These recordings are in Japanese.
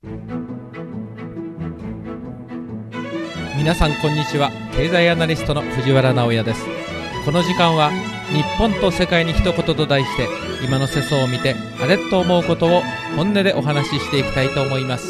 皆さんこんにちは。経済アナリストの藤原直也です。この時間は日本と世界に一言と題して、今の世相を見てあれと思うことを本音でお話ししていきたいと思います。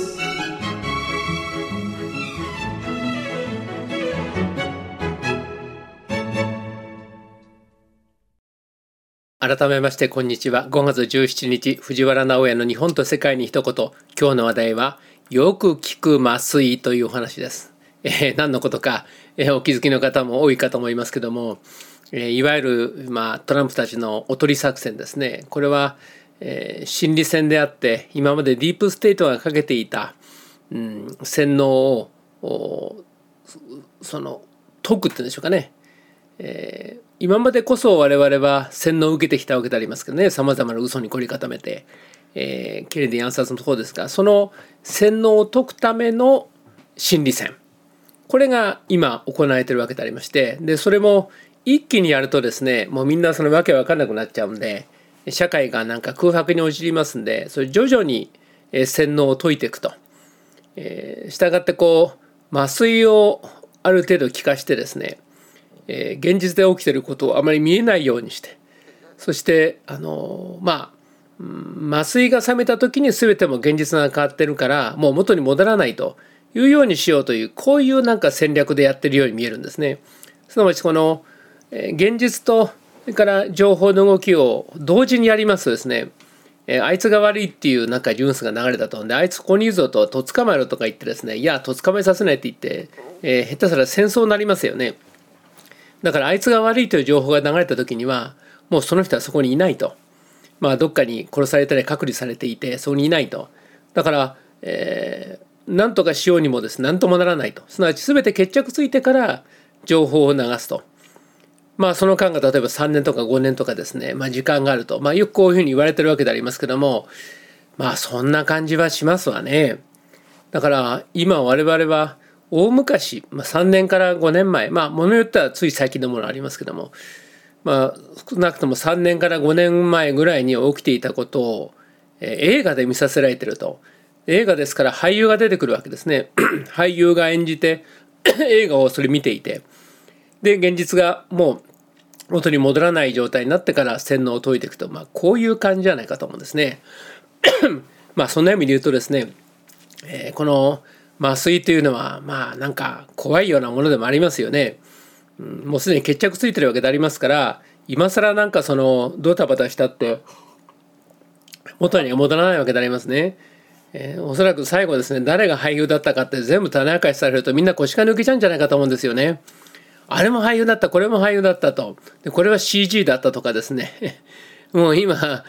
改めましてこんにちは。5月17日藤原直也の日本と世界に一言。今日の話題はよく聞く麻酔というお話です。何のことか、お気づきの方も多いかと思いますけども、いわゆる、トランプたちのおとり作戦ですね。これは、心理戦であって、今までディープステートがかけていた、洗脳を解くっていうんでしょうかね。今までこそ我々は洗脳を受けてきたわけでありますけどね、さまざまな嘘に凝り固めて、ケネディ暗殺のところですが、その洗脳を解くための心理戦、これが今行われているわけでありまして、でそれも一気にやるとですね、もうみんなそのわけわかんなくなっちゃうんで、社会がなんか空白に陥りますんで、それ徐々に洗脳を解いていくと、したがって麻酔をある程度効かしてですね、現実で起きていることをあまり見えないようにして、そして麻酔が覚めた時に全ても現実が変わってるからもう元に戻らないというようにしようという、こういうなんか戦略でやってるように見えるんですね。すなわちこの現実とそれから情報の動きを同時にやりますとですね、あいつが悪いっていうなんかニュースが流れたと。であいつここにいるぞと捕まえろとか言ってですね、いや捕まえさせないって言って、下手すら戦争になりますよね。だからあいつが悪いという情報が流れた時にはもうその人はそこにいないと、どっかに殺されたり隔離されていてそこにいないと。だから、何とかしようにもですね何ともならないと。すなわち全て決着ついてから情報を流すと。その間が例えば3年とか5年とかですね、時間があると、よくこういうふうに言われてるわけでありますけども、そんな感じはしますわね。だから今我々は大昔、3年から5年前、ものによってはつい最近のものありますけども、少なくとも3年から5年前ぐらいに起きていたことを、映画で見させられていると。映画ですから俳優が出てくるわけですね。俳優が演じて映画をそれ見ていて、で現実がもう元に戻らない状態になってから洗脳を解いていくと、こういう感じじゃないかと思うんですね。そんな意味で言うとですね、この麻酔というのはなんか怖いようなものでもありますよね。もうすでに決着ついてるわけでありますから、今更なんかドタバタしたって元には戻らないわけでありますね。おそらく最後ですね、誰が俳優だったかって全部種明かしされるとみんな腰が抜けちゃうんじゃないかと思うんですよね。あれも俳優だった、これも俳優だったと。でこれは CG だったとかですね。もう今、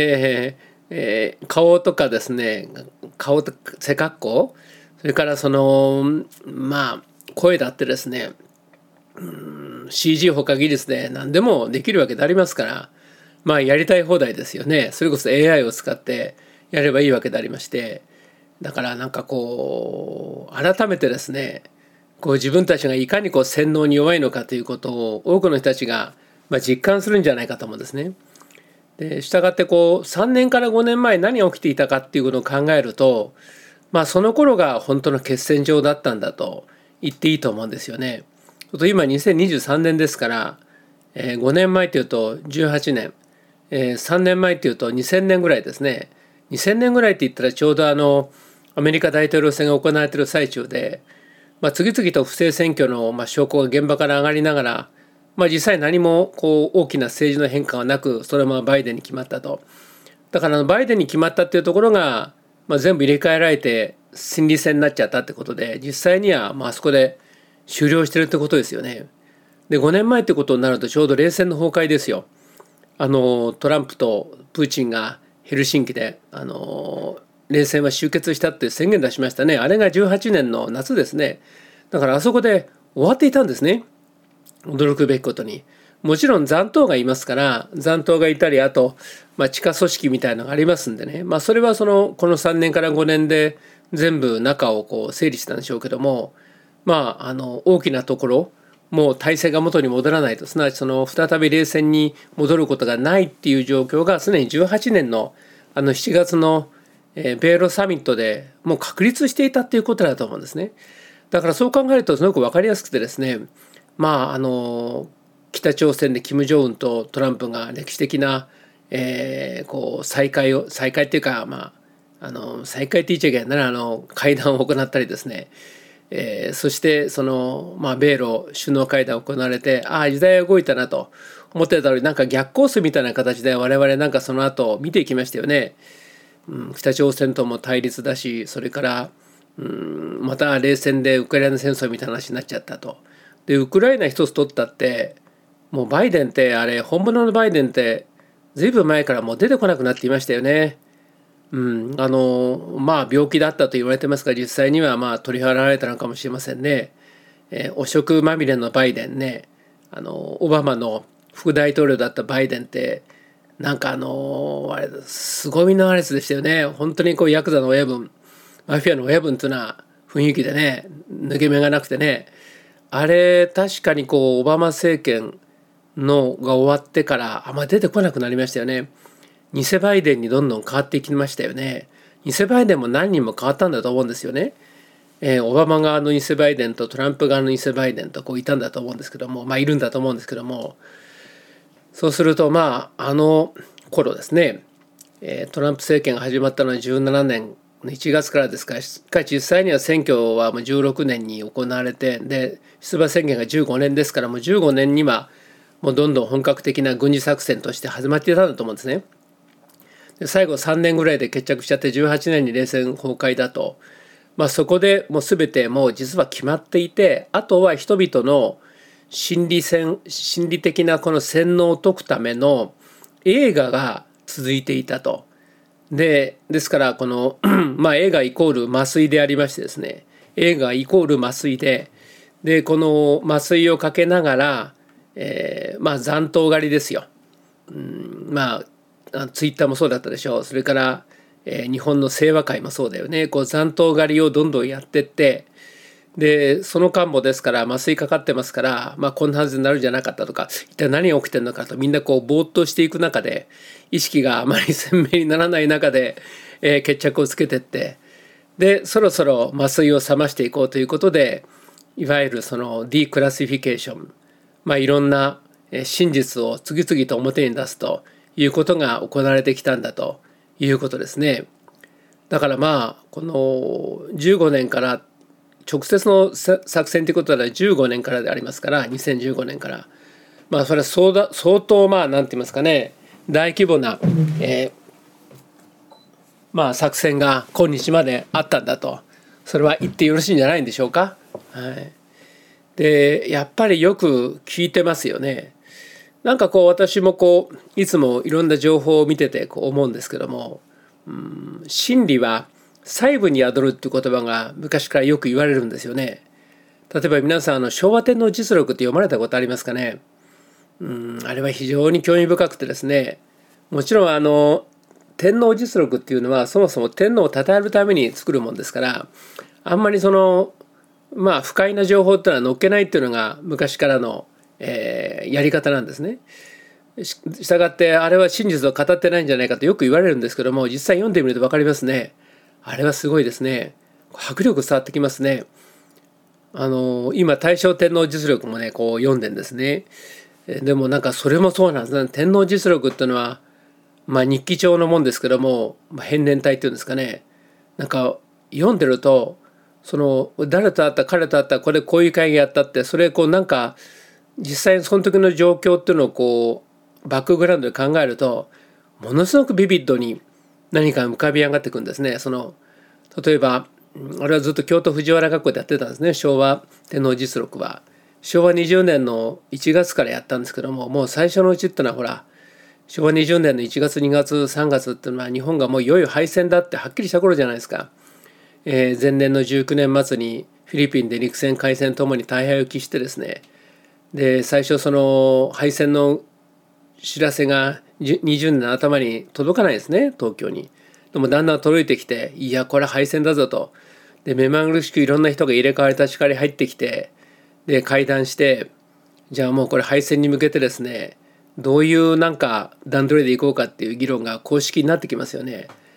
顔とかですね、顔と背格好、それから声だってですね、CG ほか技術で何でもできるわけでありますから、やりたい放題ですよね。それこそ AI を使ってやればいいわけでありまして、だからなんか改めてですね、自分たちがいかに洗脳に弱いのかということを多くの人たちが実感するんじゃないかと思うんですね。でしたがって3年から5年前何が起きていたかっていうことを考えると、その頃が本当の決戦場だったんだと言っていいと思うんですよね。今2023年ですから、5年前というと18年、3年前というと2000年ぐらいですね。2000年ぐらいって言ったらちょうどアメリカ大統領選が行われている最中で、次々と不正選挙の証拠が現場から上がりながら、実際何も大きな政治の変化はなく、そのままバイデンに決まったと。だからバイデンに決まったっていうところが、全部入れ替えられて心理戦になっちゃったってことで、実際にはあそこで終了してるってことですよね。で5年前ってことになるとちょうど冷戦の崩壊ですよ。トランプとプーチンがヘルシンキで冷戦は終結したって宣言出しましたね。あれが18年の夏ですね。だからあそこで終わっていたんですね。驚くべきことに。もちろん残党がいますから、残党がいたり、あと、地下組織みたいなのがありますんでね、それはこの3年から5年で全部中を整理したんでしょうけども、大きなところ、もう体制が元に戻らないと、すなわち再び冷戦に戻ることがないっていう状況がすでに18年の7月の米ロサミットでもう確立していたっていうことだと思うんですね。だからそう考えるとすごく分かりやすくてですね、北朝鮮で金正恩とトランプが歴史的な、再会っていうか、再会って言っちゃいけないなら会談を行ったりですね、そして米ロ首脳会談が行われて、時代は動いたなと思ってたのに、なんか逆コースみたいな形で我々なんかその後見ていきましたよね。北朝鮮とも対立だし、それからまた冷戦でウクライナ戦争みたいな話になっちゃったと。でウクライナ一つ取ったって、もうバイデンって本物のバイデンってずいぶん前からもう出てこなくなっていましたよね。病気だったと言われてますが、実際には取り払われたのかもしれませんね。汚職まみれのバイデンね、オバマの副大統領だったバイデンってなんか凄みのあるやつでしたよね。本当にヤクザの親分、マフィアの親分というような雰囲気でね、抜け目がなくてね、確かにオバマ政権のが終わってからあんま出てこなくなりましたよね。偽バイデンにどんどん変わっていきましたよね。偽バイデンも何人も変わったんだと思うんですよね。オバマ側の偽バイデンとトランプ側の偽バイデンといたんだと思うんですけども、いるんだと思うんですけども、そうすると頃ですね、トランプ政権が始まったのは17年の1月からですから、実際には選挙はもう16年に行われて、で出馬宣言が15年ですから、もう15年にはもうどんどん本格的な軍事作戦として始まっていたんだと思うんですね。で最後3年ぐらいで決着しちゃって18年に冷戦崩壊だと、そこでもう全てもう実は決まっていて、あとは人々の心理的なこの洗脳を解くための映画が続いていたと。ですから映画イコール麻酔でありましてですね、映画イコール麻酔で、この麻酔をかけながら、残党狩りですよ。ツイッターもそうだったでしょう。それから、日本の清和会もそうだよね。残党狩りをどんどんやってって、でその間もですから麻酔かかってますから、こんなはずになるんじゃなかったとか、一体何が起きてるのかと、みんなぼーっとしていく中で、意識があまり鮮明にならない中で、決着をつけてって、でそろそろ麻酔を冷ましていこうということで、いわゆるそのディクラシフィケーション、いろんな真実を次々と表に出すということが行われてきたんだということですね。だからこの15年から直接の作戦ということでは15年からでありますから、2015年から、それは相当なんて言いますかね、大規模な、作戦が今日まであったんだと、それは言ってよろしいんじゃないんでしょうか。でやっぱりよく聞いてますよね。なんか私もいつもいろんな情報を見てて思うんですけども、真理は細部に宿るっていう言葉が昔からよく言われるんですよね。例えば皆さん昭和天皇実録って読まれたことありますかね。あれは非常に興味深くてですね、もちろん天皇実録っていうのはそもそも天皇を称えるために作るもんですから、あんまり不快な情報っていうのは載っけないっていうのが昔からの、やり方なんですね。したがってあれは真実を語ってないんじゃないかとよく言われるんですけども、実際読んでみると分かりますね。あれはすごいですね。迫力伝わってきますね。今大正天皇実録もね読んでんですね。でもなんかそれもそうなんですね。天皇実録っていうのは日記帳のもんですけども、変年体っていうんですかね。なんか読んでると誰と会った彼と会ったこういう会議やったって、それなんか実際にその時の状況っていうのをバックグラウンドで考えると、ものすごくビビッドに何か浮かび上がってくるんですね。例えばあれはずっと京都藤原学校でやってたんですね。昭和天皇実録は昭和20年の1月からやったんですけども、もう最初のうちってのは昭和20年の1月2月3月っていうのは日本がもういよいよ敗戦だってはっきりした頃じゃないですか。前年の19年末にフィリピンで陸戦海戦ともに大敗を喫してですね、で最初敗戦の知らせが20年の頭に届かないですね、東京に。でもだんだん届いてきて、いやこれは敗戦だぞと。で目まぐるしくいろんな人が入れ替わり立ち替わり入ってきて、で会談して、じゃあもうこれ敗戦に向けてですね、どういう段取りでいこうかっていう議論が公式になってきますよね。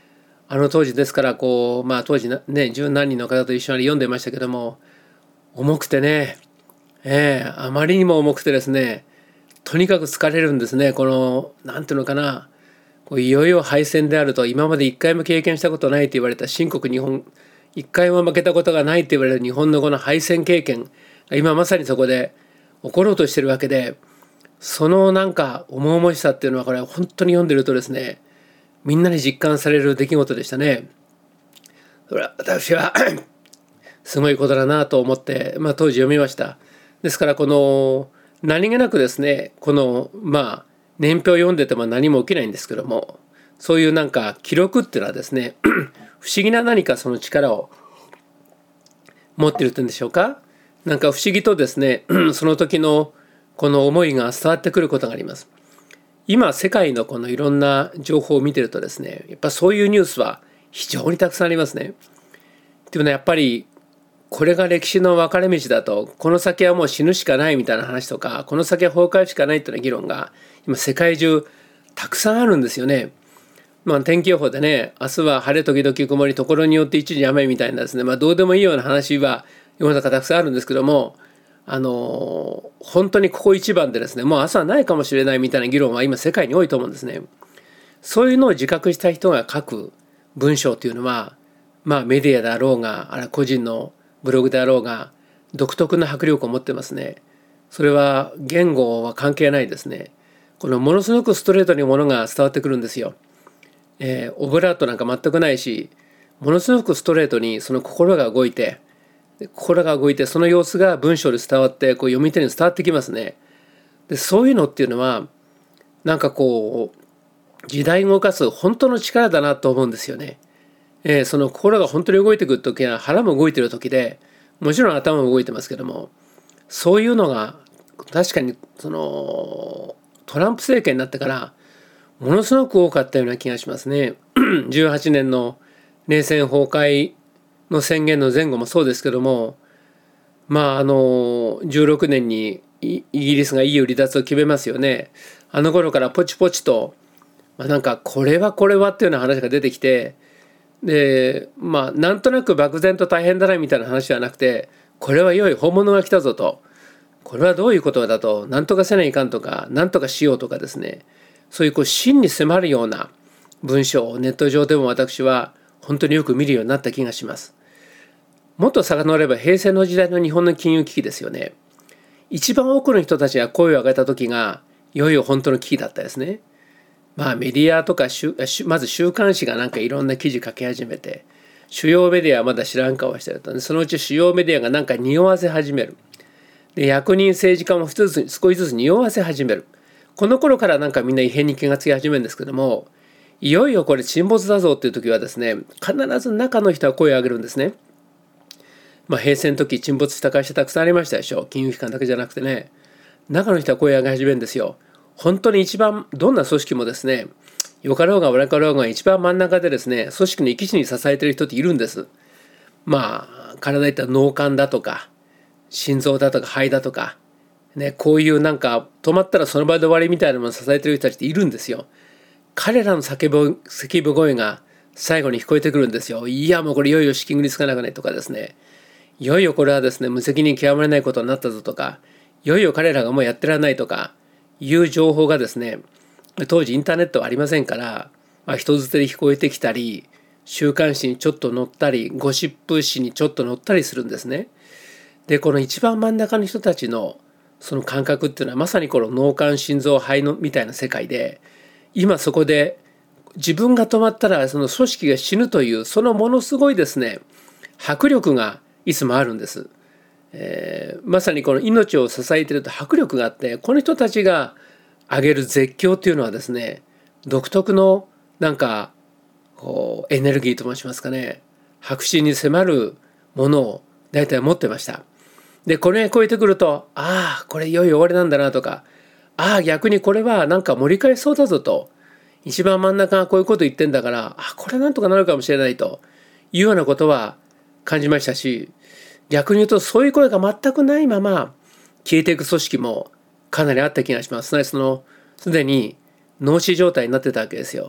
あの当時ですから当時ね十何人の方と一緒に読んでましたけども、重くてね、あまりにも重くてですね、とにかく疲れるんですね。なんていうのかな、いよいよ敗戦であると、今まで一回も経験したことないと言われた新国日本、一回も負けたことがないと言われる日本のこの敗戦経験が今まさにそこで起ころうとしてるわけで、そのなんか重々しさっていうのはこれ本当に読んでるとですね、みんなに実感される出来事でしたね。それは私はすごいことだなと思って、当時読みました。ですから何気なくですね、年表を読んでても何も起きないんですけども、そういうなんか記録っていうのはですね不思議な何かその力を持ってるっていうんでしょうか。なんか不思議とですねその時のこの思いが伝わってくることがあります。今世界のこのいろんな情報を見てるとですね、やっぱそういうニュースは非常にたくさんありますね。でもね、やっぱりこれが歴史の分かれ道だと、この先はもう死ぬしかないみたいな話とか、この先は崩壊しかないというような議論が今世界中たくさんあるんですよね。天気予報でね、明日は晴れ時々曇り、ところによって一時雨みたいなですね、どうでもいいような話は世の中たくさんあるんですけども、本当にここ一番でですね、もう明日はないかもしれないみたいな議論は今世界に多いと思うんですね。そういうのを自覚した人が書く文章というのは、メディアであろうが、あるいは個人のブログであろうが、独特な迫力を持ってますね。それは言語は関係ないですね。このものすごくストレートにものが伝わってくるんですよ。オブラートなんか全くないし、ものすごくストレートにその心が動いてその様子が文章で伝わって読み手に伝わってきますね。でそういうのっていうのはなんか時代を動かす本当の力だなと思うんですよね。その心が本当に動いてくる時は腹も動いてる時で、もちろん頭も動いてますけども、そういうのが確かにトランプ政権になってからものすごく多かったような気がしますね。18年の冷戦崩壊の宣言の前後もそうですけども、16年にイギリスが EU 離脱を決めますよね。あの頃からポチポチと、なんかこれはっていうような話が出てきて、でなんとなく漠然と大変だなみたいな話ではなくて、これはいよいよ本物が来たぞと、これはどういうことだと、なんとかせないかんとか、なんとかしようとかですね、そういう真に迫るような文章をネット上でも私は本当によく見るようになった気がします。もっと遡れば平成の時代の日本の金融危機ですよね。一番多くの人たちが声を上げた時がいよいよ本当の危機だったですね。メディアとかまず週刊誌がなんかいろんな記事書き始めて、主要メディアはまだ知らん顔をしてると、そのうち主要メディアがなんか匂わせ始める。で役人政治家も少しずつ匂わせ始める。この頃からなんかみんな異変に気がつき始めるんですけども、いよいよこれ沈没だぞっていう時はですね、必ず中の人は声を上げるんですね。平成の時沈没した会社たくさんありましたでしょ。金融機関だけじゃなくてね、中の人は声を上げ始めるんですよ。本当に一番どんな組織もですね、よかろうが悪かろうが一番真ん中でですね、組織の生き死に支えている人っているんです。体いったら脳幹だとか心臓だとか肺だとかね、こういうなんか止まったらその場で終わりみたいなものを支えている人たちっているんですよ。彼らの叫ぶ声が最後に聞こえてくるんですよ。いやもうこれいよいよ資金繰りつかなくないとかですね、いよいよこれはですね無責任極まれないことになったぞとか、いよいよ彼らがもうやってられないとかいう情報がですね、当時インターネットはありませんから、人づてで聞こえてきたり、週刊誌にちょっと載ったり、ゴシップ誌にちょっと載ったりするんですね。でこの一番真ん中の人たちのその感覚っていうのはまさにこの脳幹心臓肺のみたいな世界で、今そこで自分が止まったらその組織が死ぬというそのものすごいですね迫力がいつもあるんです。まさにこの命を支えていると迫力があって、この人たちが上げる絶叫というのはですね、独特のなんかエネルギーと申しますかね、迫真に迫るものを大体持ってました。でこれが超えてくると、これいよいよ終わりなんだなとか、逆にこれはなんか盛り返そうだぞと、一番真ん中がこういうこと言ってんだから、これはなんとかなるかもしれないというようなことは感じましたし、逆に言うとそういう声が全くないまま消えていく組織もかなりあった気がします。すでに脳死状態になってたわけですよ。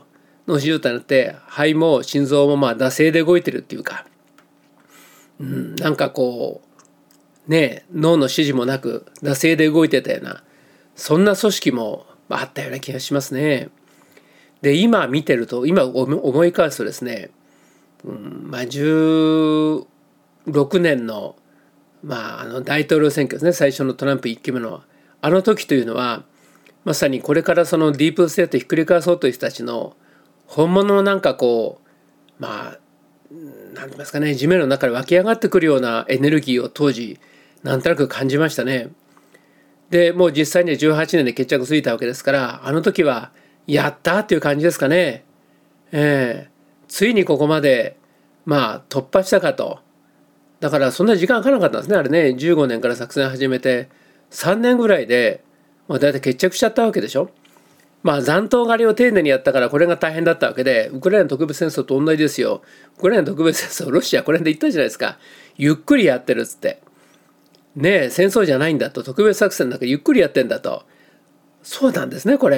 脳死状態になって肺も心臓も惰性で動いてるっていうか、なんかこうね、脳の指示もなく惰性で動いてたような、そんな組織もあったような気がしますね。で今見てると、今思い返すとですね、16年の大統領選挙ですね、最初のトランプ1期目のあの時というのは、まさにこれからそのディープステートをひっくり返そうという人たちの本物のなんかこうなんて言いますかね、地面の中で湧き上がってくるようなエネルギーを当時なんとなく感じましたね。でもう実際には18年で決着ついたわけですから、あの時はやったっていう感じですかね。ついにここまで突破したかと。だからそんな時間かからなかったんですね、あれね。15年から作戦始めて3年ぐらいでだいたい決着しちゃったわけでしょ。残党狩りを丁寧にやったからこれが大変だったわけで、ウクライナ特別戦争と同じですよ。ウクライナ特別戦争、ロシアこれで言ったじゃないですか。ゆっくりやってるっつってねえ、戦争じゃないんだと、特別作戦だからゆっくりやってんだと。そうなんですね、これ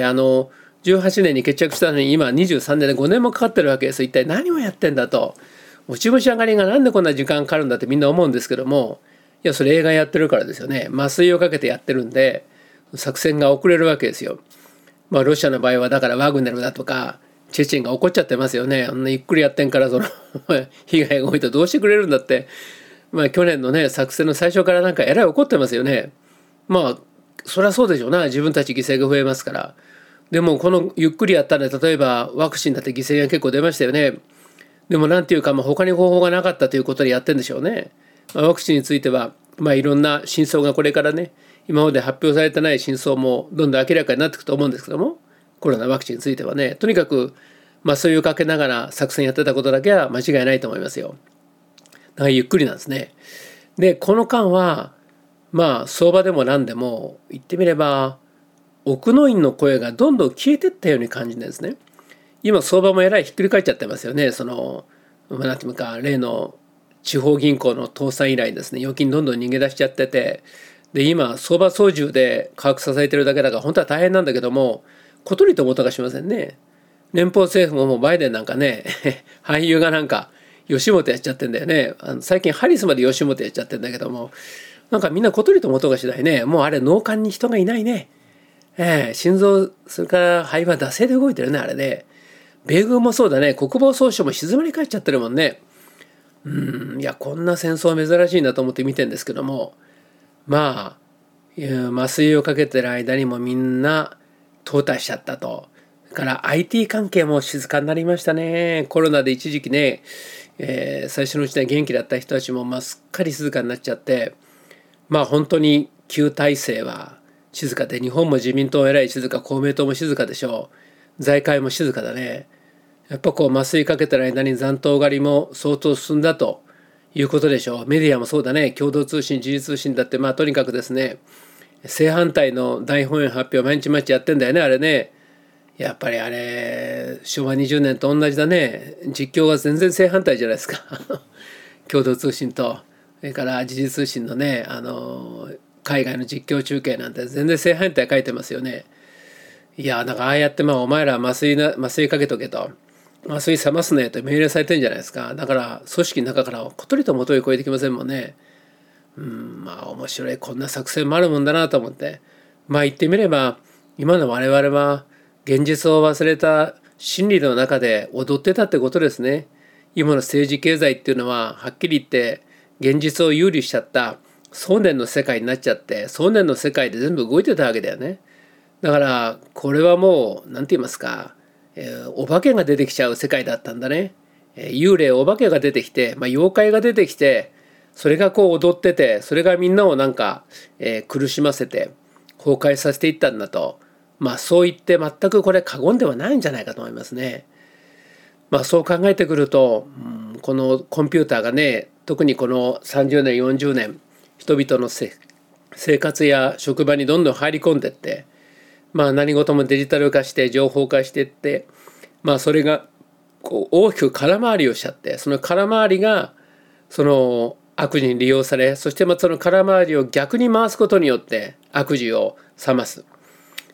18年に決着したのに今23年で5年もかかってるわけです。一体何をやってんだと。落ち武者狩りがなんでこんな時間かかるんだってみんな思うんですけども、いやそれ映画やってるからですよね。麻酔をかけてやってるんで作戦が遅れるわけですよ。ロシアの場合はだからワグネルだとかチェチェンが怒っちゃってますよね。あんなゆっくりやってんから被害が多いとどうしてくれるんだって、去年のね作戦の最初からなんかえらい怒ってますよね。そりゃそうでしょうな、自分たち犠牲が増えますから。でもこのゆっくりやったら、例えばワクチンだって犠牲が結構出ましたよね。でもなんていうか、他に方法がなかったということでやってるんでしょうね。ワクチンについてはいろんな真相がこれからね、今まで発表されてない真相もどんどん明らかになっていくと思うんですけども、コロナワクチンについてはね、とにかくそういうかけながら作戦やってたことだけは間違いないと思いますよ。だからゆっくりなんですね。でこの間は相場でも何でも言ってみれば奥の院の声がどんどん消えていったように感じるんですね。今相場もえらいひっくり返っちゃってますよね。なんていうか、例の地方銀行の倒産以来ですね、預金どんどん逃げ出しちゃってて、で今相場操縦で価格支えてるだけだから本当は大変なんだけども、ことりとも音がしませんね。年俸政府ももうバイデンなんかね俳優がなんか吉本やっちゃってんだよね。最近ハリスまで吉本やっちゃってんだけども、なんかみんなことりとも音がしないね。もうあれ脳幹に人がいないね。心臓それから肺は惰性で動いてるね、あれね。米軍もそうだね。国防総省も静まり返っちゃってるもんね。いやこんな戦争珍しいなと思って見てんですけども、麻酔をかけてる間にもみんな淘汰しちゃったと。だから IT 関係も静かになりましたね。コロナで一時期ね、最初のうちは元気だった人たちもすっかり静かになっちゃって、本当に旧体制は静かで、日本も自民党えらい静か、公明党も静かでしょう。財界も静かだね。やっぱ麻酔かけてる間に残党狩りも相当進んだということでしょう。メディアもそうだね。共同通信、時事通信だってとにかくですね、正反対の大本営発表毎日やってんだよね、あれね。やっぱりあれ昭和20年と同じだね。実況が全然正反対じゃないですか共同通信とそれから時事通信のね、海外の実況中継なんて全然正反対書いてますよね。いやだからああやってお前ら麻酔かけとけと、麻酔冷ますねと命令されてるんじゃないですか。だから組織の中からことりともとへ超えてきませんもんね。面白い、こんな作戦もあるもんだなと思って、言ってみれば今の我々は現実を忘れた真理の中で踊ってたってことですね。今の政治経済っていうのははっきり言って現実を有利しちゃった想念の世界になっちゃって、想念の世界で全部動いてたわけだよね。だからこれはもう何て言いますか、お化けが出てきちゃう世界だったんだね。幽霊お化けが出てきて、妖怪が出てきて、それが踊ってて、それがみんなをなんか、苦しませて崩壊させていったんだと、そう言って全くこれ過言ではないんじゃないかと思いますね。そう考えてくると、このコンピューターがね、特にこの30年40年人々の生活や職場にどんどん入り込んでって、何事もデジタル化して情報化していって、それが大きく空回りをしちゃって、その空回りがその悪事に利用され、そしてその空回りを逆に回すことによって悪事を冷ます。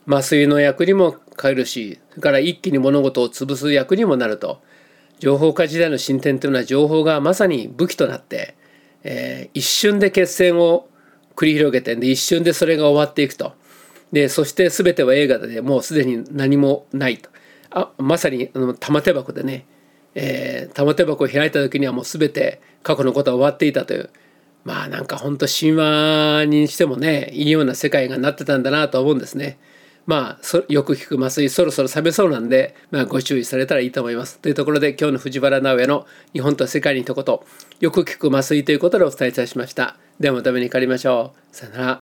麻酔の役にも変えるし、それから一気に物事を潰す役にもなると。情報化時代の進展というのは情報がまさに武器となって、一瞬で決戦を繰り広げて、一瞬でそれが終わっていくと。でそして全ては映画でもうすでに何もないと。まさに玉手箱でね、玉手箱を開いた時にはもう全て過去のことは終わっていたという、なんか本当神話にしてもねいいような世界がなってたんだなと思うんですね。よく聞く麻酔そろそろ冷めそうなんで、ご注意されたらいいと思います。というところで今日の藤原直哉の日本と世界に一言、よく聞く麻酔ということでお伝えいたしました。ではまた目にかかりましょう。さよなら。